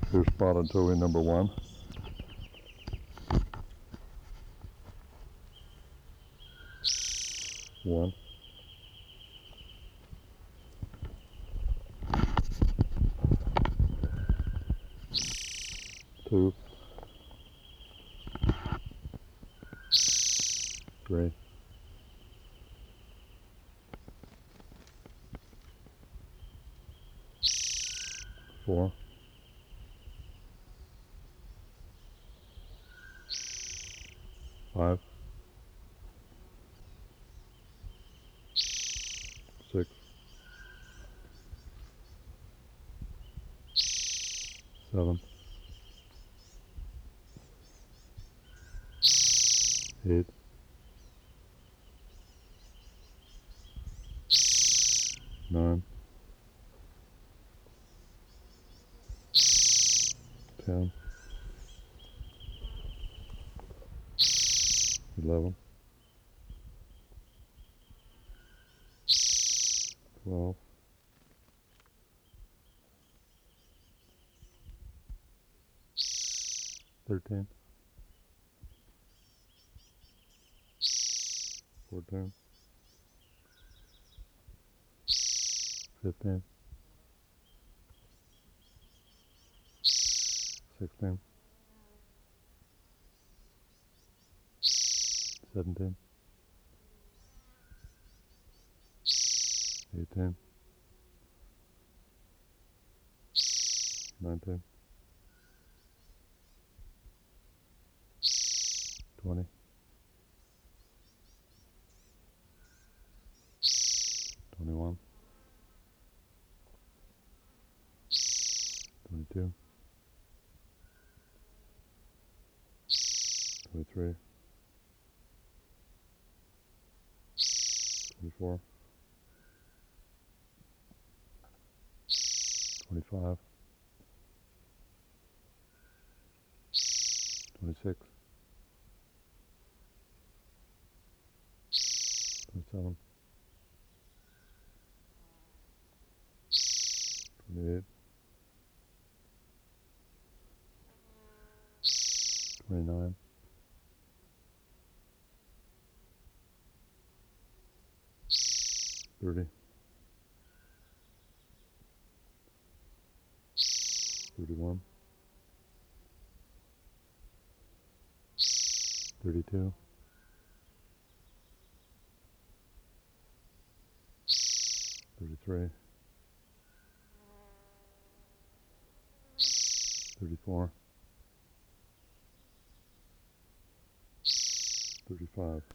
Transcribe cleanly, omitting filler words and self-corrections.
Here's spotted towhee number 1. One, two, three, four, five, six, seven, eight, nine, 10, 11, 12, 13, 14, 15, 16, 17, 18, 19, 20, 21, 22, 23, 24, 25, 26, 27, 28, 29, 30, 31, 32, 33, 34, 35.